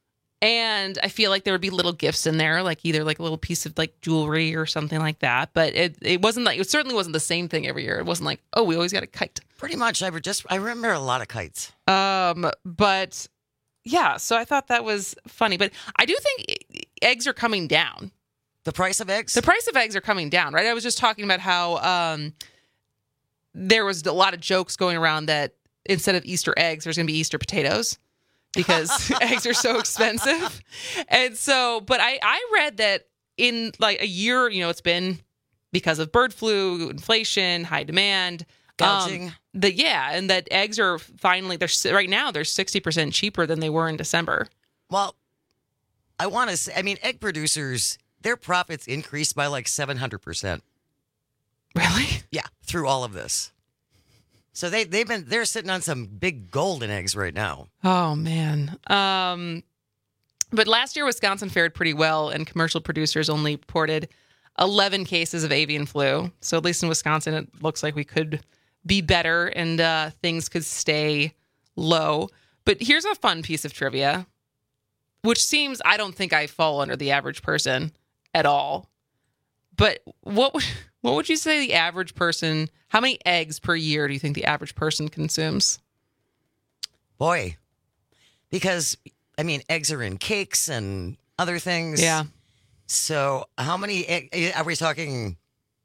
And I feel like there would be little gifts in there, like either like a little piece of like jewelry or something like that. But it wasn't like, it certainly wasn't the same thing every year. It wasn't like, oh, we always got a kite. Pretty much. I remember a lot of kites. But yeah, so I thought that was funny. But I do think eggs are coming down. The price of eggs? The price of eggs are coming down, right? I was just talking about how there was a lot of jokes going around that instead of Easter eggs, there's going to be Easter potatoes. Because eggs are so expensive. And so, but I read that in like a year, it's been because of bird flu, inflation, high demand. Gouging. And that eggs are finally, right now, they're 60% cheaper than they were in December. Well, I want to say, egg producers, their profits increased by like 700%. Really? Yeah, through all of this. So they're sitting on some big golden eggs right now. Oh man. But last year Wisconsin fared pretty well, and commercial producers only reported 11 cases of avian flu. So at least in Wisconsin, it looks like we could be better and things could stay low. But here's a fun piece of trivia, which seems, I don't think I fall under the average person at all. But what would you say the average person, how many eggs per year do you think the average person consumes? Boy, because, eggs are in cakes and other things. Yeah. So how many, are we talking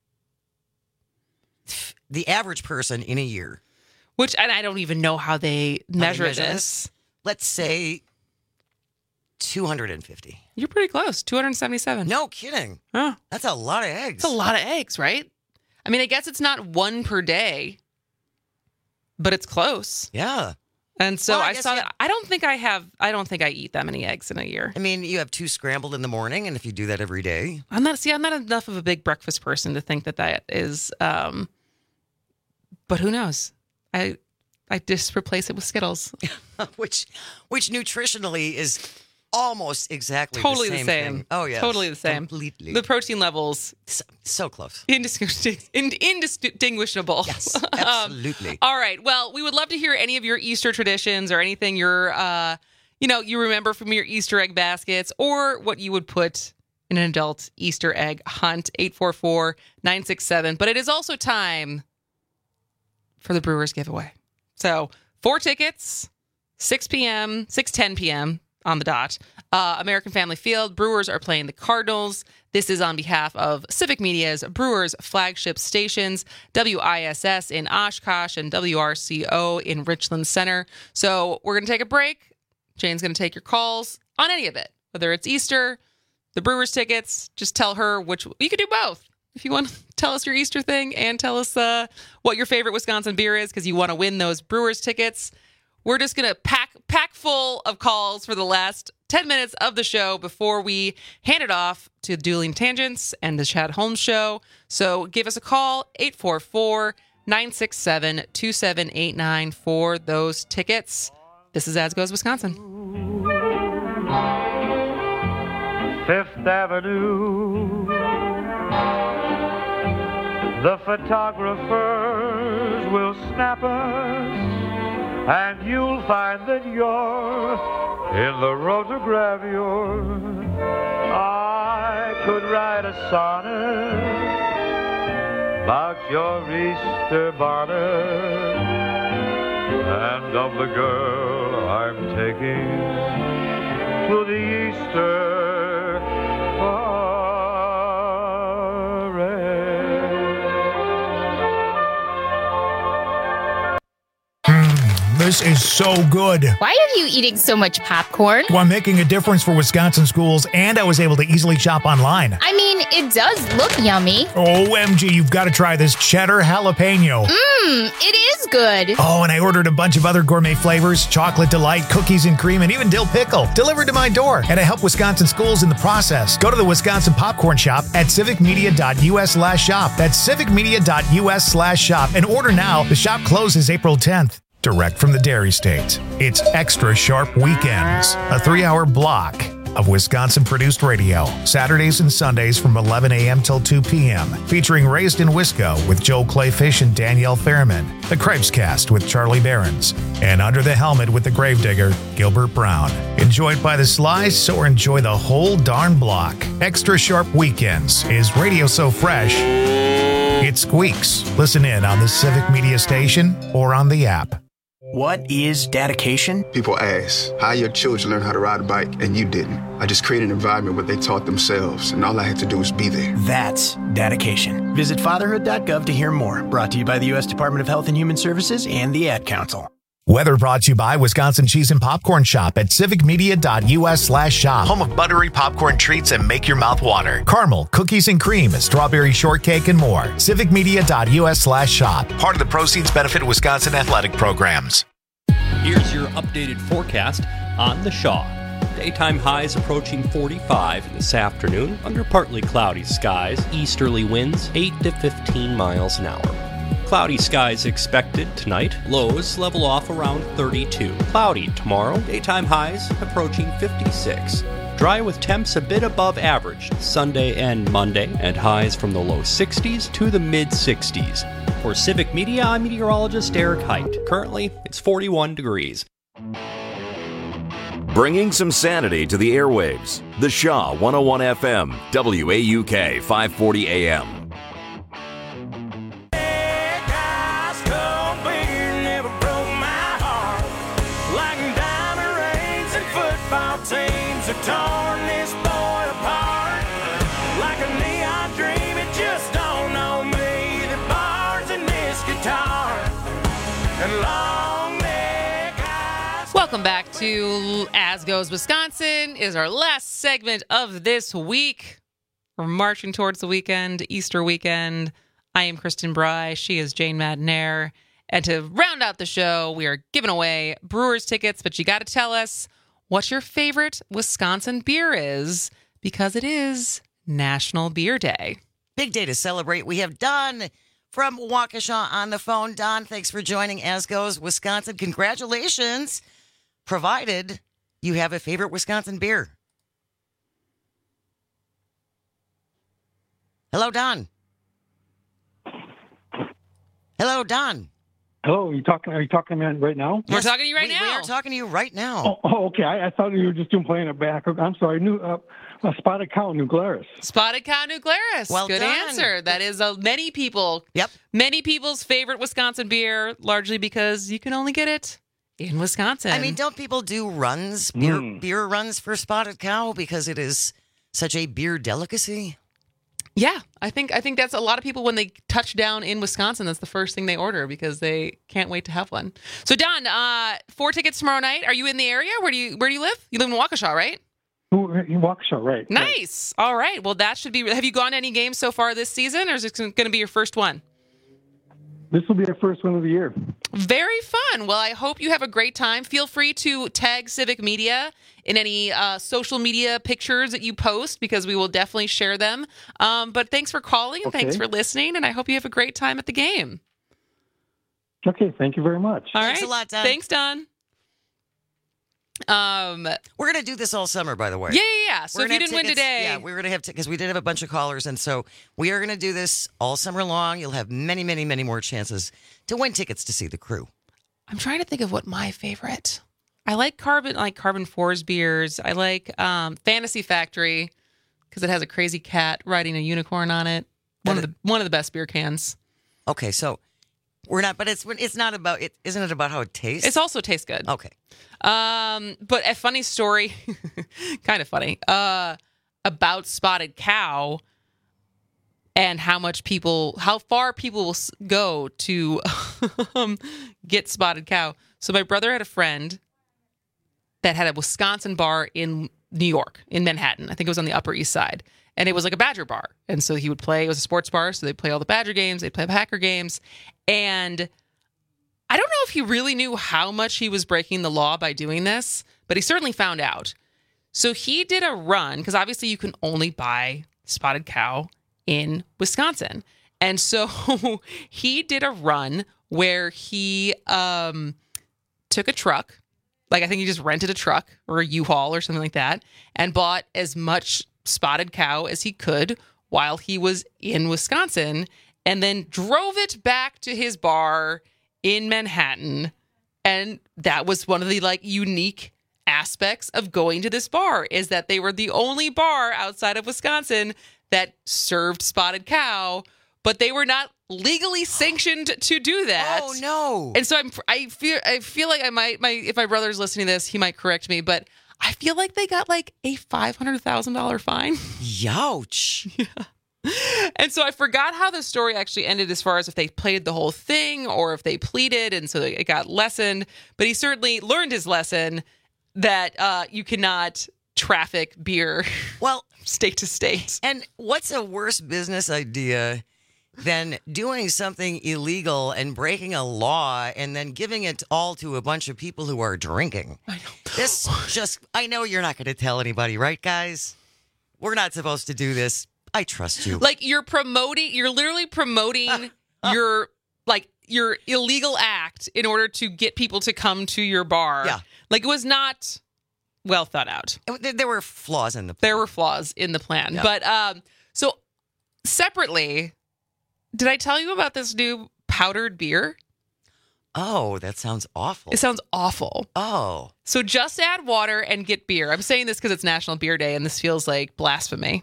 the average person in a year? And I don't even know how they measure this. Let's say 250. You're pretty close. 277. No kidding. Huh. That's a lot of eggs. It's a lot of eggs, right? I guess it's not one per day, but it's close. Yeah. And so I saw that. I don't think I eat that many eggs in a year. You have 2 scrambled in the morning, and if you do that every day. I'm not enough of a big breakfast person to think that is, but who knows? I just replace it with Skittles. which nutritionally is almost exactly totally the same thing. Oh, yeah. Totally the same. Completely. The protein levels. So close. Indistinguishable. Yes, absolutely. All right. Well, we would love to hear any of your Easter traditions or anything you remember from your Easter egg baskets, or what you would put in an adult Easter egg hunt. 844-967. But it is also time for the Brewers giveaway. So 4 tickets, 6:10 p.m. on the dot. American Family Field. Brewers are playing the Cardinals. This is on behalf of Civic Media's Brewers flagship stations, WISS in Oshkosh and WRCO in Richland Center. So we're going to take a break. Jane's going to take your calls on any of it, whether it's Easter, the Brewers tickets. Just tell her which. You could do both. If you want to tell us your Easter thing and tell us what your favorite Wisconsin beer is because you want to win those Brewers tickets. We're just going to pack full of calls for the last 10 minutes of the show before we hand it off to Dueling Tangents and the Chad Holmes Show. So give us a call, 844-967-2789 for those tickets. This is As Goes Wisconsin. 5th Avenue. The photographers will snap us, and you'll find that you're in the rotogravure. I could write a sonnet about your Easter bonnet and of the girl I'm taking to the Easter This is so good. Why are you eating so much popcorn? Well, I'm making a difference for Wisconsin schools, and I was able to easily shop online. It does look yummy. OMG, you've got to try this cheddar jalapeno. It is good. Oh, and I ordered a bunch of other gourmet flavors, chocolate delight, cookies and cream, and even dill pickle, delivered to my door. And I help Wisconsin schools in the process. Go to the Wisconsin Popcorn Shop at civicmedia.us/shop. That's civicmedia.us/shop. And order now. The shop closes April 10th. Direct from the Dairy States, it's Extra Sharp Weekends, a 3-hour block of Wisconsin-produced radio, Saturdays and Sundays from 11 a.m. till 2 p.m., featuring Raised in Wisco with Joel Clayfish and Danielle Fairman, The Cripescast with Charlie Behrens, and Under the Helmet with the Gravedigger, Gilbert Brown. Enjoyed by the slice or enjoy the whole darn block. Extra Sharp Weekends is radio so fresh, it squeaks. Listen in on the Civic Media Station or on the app. What is dedication? People ask, how your children learn how to ride a bike and you didn't? I just created an environment where they taught themselves and all I had to do was be there. That's dedication. Visit fatherhood.gov to hear more. Brought to you by the U.S. Department of Health and Human Services and the Ad Council. Weather brought to you by Wisconsin Cheese and Popcorn Shop at civicmedia.us/shop. Home of buttery popcorn treats and make your mouth water. Caramel, cookies and cream, strawberry shortcake, and more. civicmedia.us/shop. Part of the proceeds benefit Wisconsin athletic programs. Here's your updated forecast on the Shaw. Daytime highs approaching 45 this afternoon under partly cloudy skies. Easterly winds 8 to 15 miles an hour. Cloudy skies expected tonight. Lows level off around 32. Cloudy tomorrow. Daytime highs approaching 56. Dry with temps a bit above average Sunday and Monday, and highs from the low 60s to the mid 60s. For Civic Media, I'm meteorologist Eric Height. Currently, it's 41 degrees. Bringing some sanity to the airwaves. The Shaw 101 FM, WAUK 540 AM. Torn this boy apart like a neon dream. It just don't know me. The bars in this guitar and long neck eyes. Welcome back to As Goes Wisconsin. Is our last segment of this week. We're marching towards the weekend, Easter weekend. I am Kristen Bry. She is Jane Madnair. And to round out the show, we are giving away Brewers tickets, but you got to tell us what your favorite Wisconsin beer is, because it is National Beer Day. Big day to celebrate. We have Don from Waukesha on the phone. Don, thanks for joining As Goes Wisconsin. Congratulations, provided you have a favorite Wisconsin beer. Hello, Don. Hello, Don. Hello, are you talking to me right now? We're talking to you right now. We are talking to you right now. Oh, okay. I thought you were just playing it back. I'm sorry. Spotted Cow, New Glarus. Spotted Cow, New Glarus. Well Good done. answer. That is many people's favorite Wisconsin beer, largely because you can only get it in Wisconsin. I mean, don't people do runs, beer runs for Spotted Cow because it is such a beer delicacy? Yeah, I think that's a lot of people when they touch down in Wisconsin, that's the first thing they order because they can't wait to have one. So Don, 4 tickets tomorrow night. Are you in the area? Where do you live? You live in Waukesha, right? In Waukesha, right. Nice. Right. All right. Well, that should be. Have you gone to any games so far this season, or is it going to be your first one? This will be our first one of the year. Very fun. Well, I hope you have a great time. Feel free to tag Civic Media in any social media pictures that you post because we will definitely share them. But thanks for calling and thanks for listening, and I hope you have a great time at the game. Okay, thank you very much. All Thanks right. a lot, Don. Thanks, Don. We're going to do this all summer, by the way. Yeah. So if you didn't win today. we're going to have because we did have a bunch of callers, and so we are going to do this all summer long. You'll have many, many, many more chances to win tickets to see the Crew. I'm trying to think of what my favorite. I like Carbon 4's beers. I like Fantasy Factory because it has a crazy cat riding a unicorn on it. One of the best beer cans. Okay, so we're not, but it's not about it. Isn't it about how it tastes? It also tastes good. Okay. But a funny story, kind of funny, about Spotted Cow and how far people will go to get Spotted Cow. So my brother had a friend that had a Wisconsin bar in New York, in Manhattan. I think it was on the Upper East Side. And it was like a Badger bar. And so he would play, it was a sports bar, so they'd play all the Badger games, they'd play Packer games. And I don't know if he really knew how much he was breaking the law by doing this, but he certainly found out. So he did a run, because obviously you can only buy Spotted Cow in Wisconsin. And so he did a run where he took a truck Like, I think he just rented a truck or a U-Haul or something like that and bought as much spotted cow as he could while he was in Wisconsin, and then drove it back to his bar in Manhattan. And that was one of the like unique aspects of going to this bar, is that they were the only bar outside of Wisconsin that served spotted cow, but they were not legally sanctioned to do that. Oh no! And so I feel like I might if my brother's listening to this, he might correct me, but I feel like they got like a $500,000 fine. Youch. Yeah. And so I forgot how the story actually ended, as far as if they played the whole thing or if they pleaded, and so it got lessened. But he certainly learned his lesson that you cannot traffic beer state to state. And what's a worse business idea than doing something illegal and breaking a law and then giving it all to a bunch of people who are drinking? I know. This I know you're not going to tell anybody, right, guys? We're not supposed to do this. I trust you. Like, you're literally promoting your illegal act in order to get people to come to your bar. Yeah. Like, it was not well thought out. There were flaws in the plan. There were flaws in the plan. Yeah. But so separately, did I tell you about this new powdered beer? Oh, that sounds awful. It sounds awful. Oh. So just add water and get beer. I'm saying this because it's National Beer Day and this feels like blasphemy.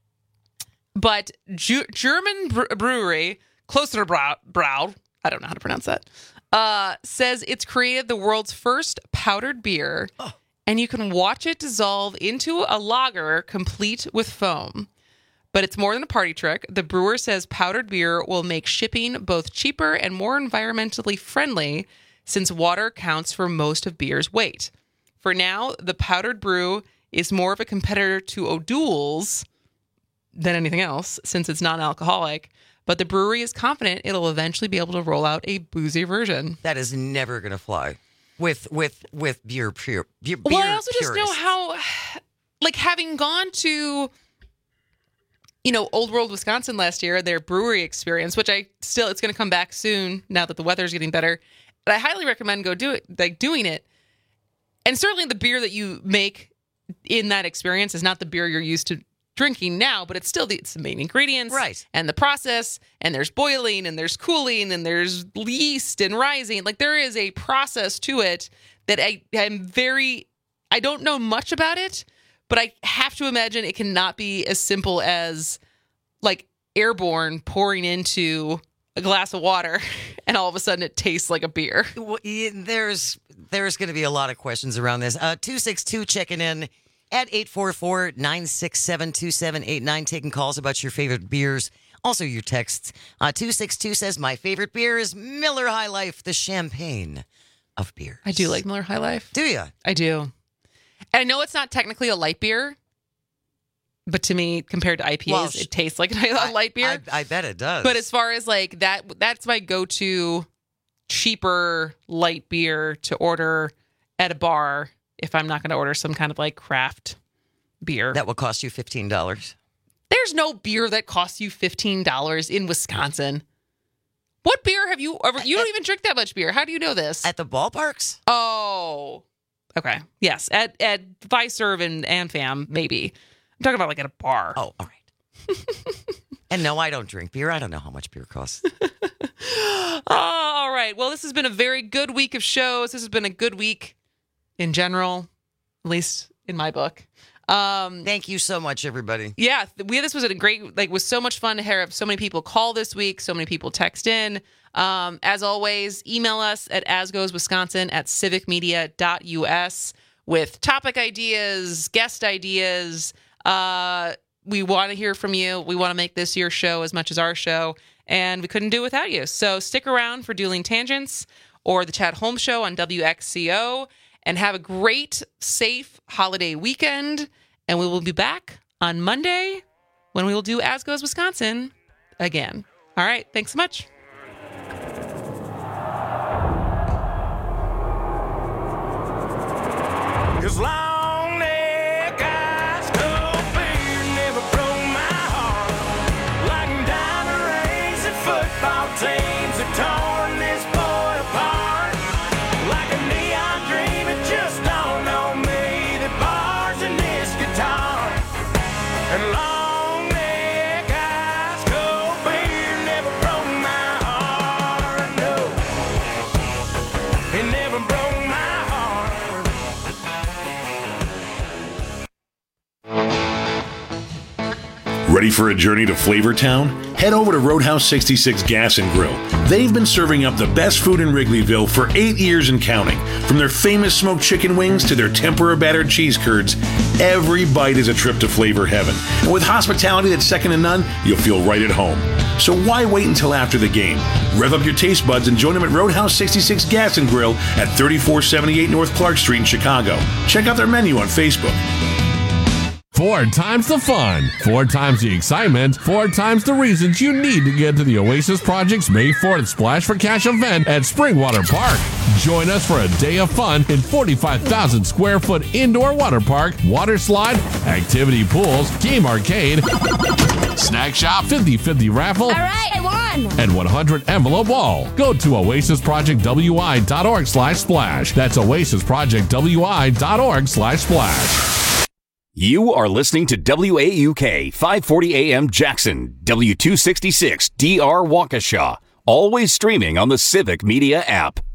But German brewery, Klosterbrau, I don't know how to pronounce that, says it's created the world's first powdered beer, and you can watch it dissolve into a lager complete with foam. But it's more than a party trick. The brewer says powdered beer will make shipping both cheaper and more environmentally friendly, since water counts for most of beer's weight. For now, the powdered brew is more of a competitor to O'Doul's than anything else, since it's non-alcoholic. But the brewery is confident it'll eventually be able to roll out a boozy version. That is never going to fly with beer pure. Well, I also just know how, like, having gone to, Old World, Wisconsin last year, their brewery experience, which it's going to come back soon now that the weather's getting better. But I highly recommend doing it. And certainly the beer that you make in that experience is not the beer you're used to drinking now, but it's still it's the main ingredients, right? And the process, and there's boiling, and there's cooling, and there's yeast and rising. Like, there is a process to it that I don't know much about it, but I have to imagine it cannot be as simple as like Airborne pouring into a glass of water and all of a sudden it tastes like a beer. There's going to be a lot of questions around this. 262 checking in at 844-967-2789, taking calls about your favorite beers. Also your texts. 262 says, my favorite beer is Miller High Life, the champagne of beer. I do like Miller High Life. Do you? I do. And I know it's not technically a light beer, but to me, compared to IPAs, it tastes like a light beer. I bet it does. But as far as like that's my go-to cheaper light beer to order at a bar if I'm not going to order some kind of like craft beer. That will cost you $15. There's no beer that costs you $15 in Wisconsin. What beer have you ever... You don't even drink that much beer. How do you know this? At the ballparks? Oh. Okay. Yes. At Viserv and AmFam, maybe. I'm talking about like at a bar. Oh, all right. And no, I don't drink beer. I don't know how much beer costs. All right. Well, this has been a very good week of shows. This has been a good week in general, at least in my book. Thank you so much, everybody. Yeah, this was a great, was so much fun to have so many people call this week, so many people text in. As always, email us at asgoeswisconsin@civicmedia.us with topic ideas, guest ideas. We want to hear from you. We want to make this your show as much as our show, and we couldn't do it without you. So stick around for Dueling Tangents or the Chad Holmes Show on WXCO. And have a great, safe holiday weekend. And we will be back on Monday when we will do As Goes Wisconsin again. All right. Thanks so much. Cause long neck ice cold beer never broke my heart. Like diamond rings and football teams have torn this boy apart. Like a neon dream, it just Ready for a journey to Flavortown? Head over to Roadhouse 66 Gas and Grill. They've been serving up the best food in Wrigleyville for 8 years and counting. From their famous smoked chicken wings to their tempura-battered cheese curds, every bite is a trip to flavor heaven. And with hospitality that's second to none, you'll feel right at home. So why wait until after the game? Rev up your taste buds and join them at Roadhouse 66 Gas and Grill at 3478 North Clark Street in Chicago. Check out their menu on Facebook. 4 times the fun, 4 times the excitement, 4 times the reasons you need to get to the Oasis Project's May 4th Splash for Cash event at Springwater Park. Join us for a day of fun in 45,000 square foot indoor water park, water slide, activity pools, game arcade, snack shop, 50-50 raffle, all right, I won, and 100 envelope ball. Go to oasisprojectwi.org/splash. That's oasisprojectwi.org/splash. You are listening to WAUK 540 AM Jackson, W266 DR Waukesha, always streaming on the Civic Media app.